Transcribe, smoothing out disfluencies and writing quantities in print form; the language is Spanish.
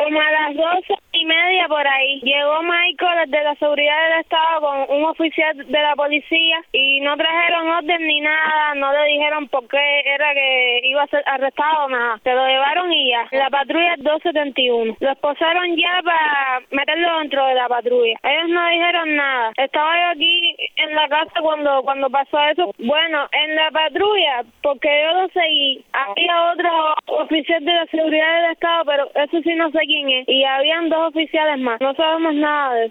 Como a las 12:30 por ahí, llegó Michael de la seguridad del estado con un oficial de la policía y no trajeron orden ni nada, no le dijeron por qué era que iba a ser arrestado o nada. Se lo llevaron y ya. La patrulla 271. Lo esposaron ya para meterlo dentro de la patrulla. Ellos no dijeron nada. Estaba yo aquí en la casa cuando pasó eso. Bueno, en la patrulla, porque yo lo seguí, había otro oficial de la seguridad del estado, pero eso sí no sé quién es. Y habían 2 oficiales más. No sabemos nada de eso.